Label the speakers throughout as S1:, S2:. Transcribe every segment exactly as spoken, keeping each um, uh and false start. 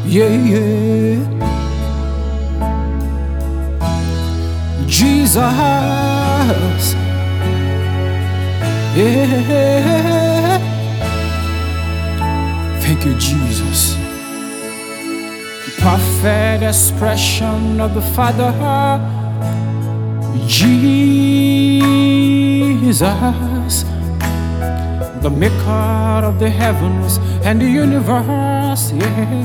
S1: Yeah, yeah. Jesus. Yeah. Thank you, Jesus. Perfect expression of the Father. Jesus, the maker of the heavens and the universe. Yeah.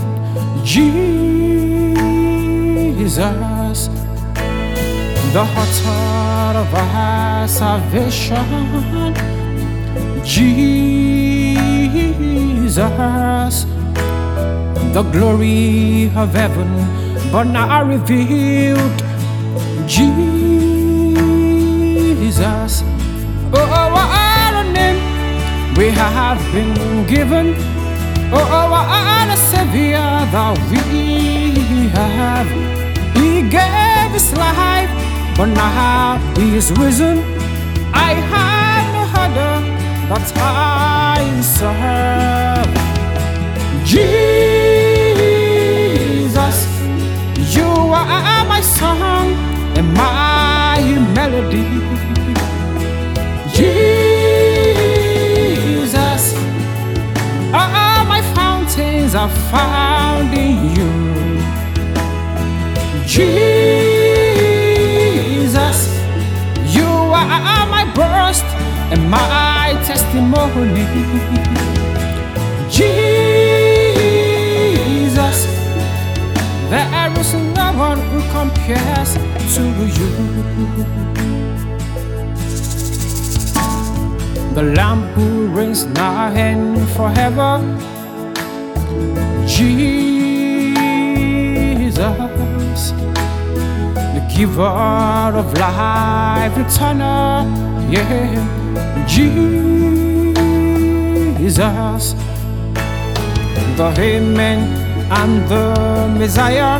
S1: Jesus, the author of our salvation. Jesus, the glory of heaven, but now revealed. Jesus, oh, what a name we have been given. Oh, what a Savior that we have. He gave His life, but now He is risen. I have no other that I serve. Jesus, you are my song and my melody. Jesus, all my fountains are found in you. Jesus, you are my burst and my testimony. Jesus, there is no one who compares to you. The Lamb who reigns now and forever. Jesus, the giver of life eternal. Yeah, Jesus, the Amen and the Messiah.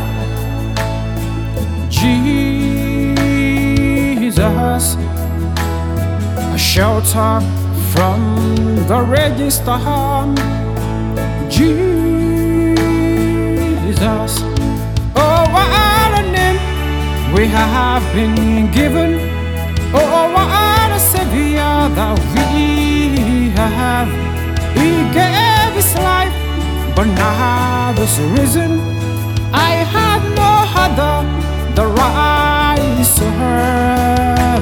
S1: Jesus, a shelter from the raging storm. Jesus, oh, what a name we have been given. Oh, what a Savior that we have. He gave His life, but now He's risen. I have no other the right to serve.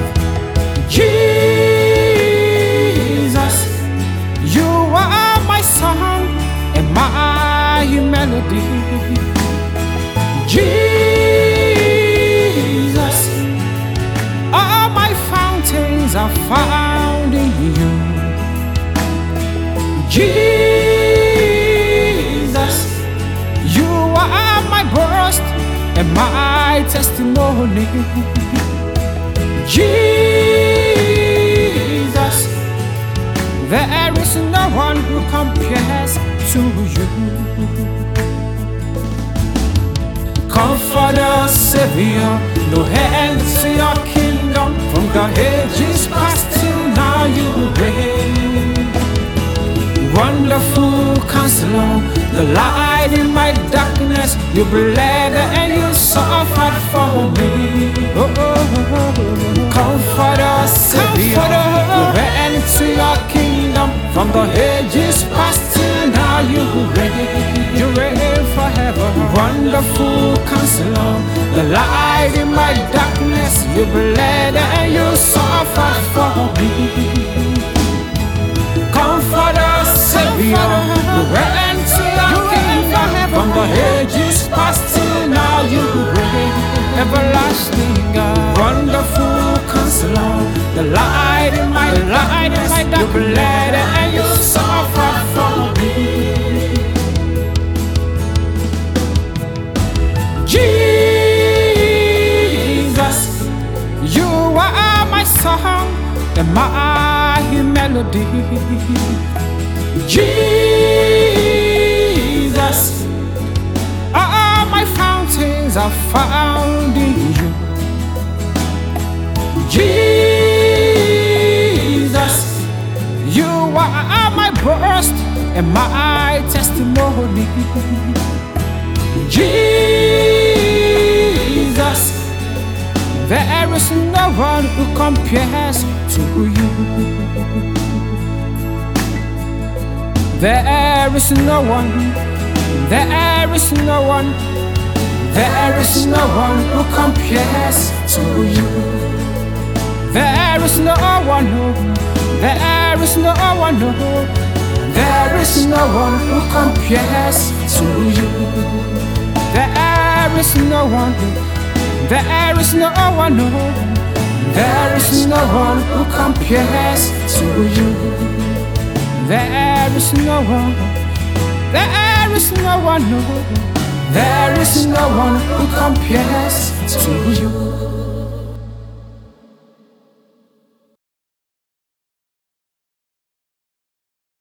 S1: Jesus, you are my song and my melody. Jesus, all my fountains are found in you. Jesus, you are my burst and my testimony. Jesus, there is no one who compares to you. Comforter, Savior, no end to your kingdom. From the ages past till now you reign. Wonderful Counselor, the light in my darkness. You bled and you suffered for me. Oh, oh, oh, oh. Comforter, Savior, no end to your kingdom. From the ages past till now you reign. You reign forever. Wonderful Counselor, the light in my darkness. You bled and you suffered for me. Comforter, Savior, you reign to your kingdom. From the ages past till now you reign. Everlasting God, wonderful Counselor, the light in my darkness. You bled and you suffered for me. Jesus, you are my song and my melody. Jesus, all my fountains are found in you. Jesus, you are my burst and my testimony. Jesus. There is no one who compares to you. There is no one, there is no one, there is no one who compares to you. There is no one who, there is no one who, there is no one who compares to you. There is no one who, there is no one who, there is no one who compares to you. There is no one, there is no one who, there is no one who compares to you.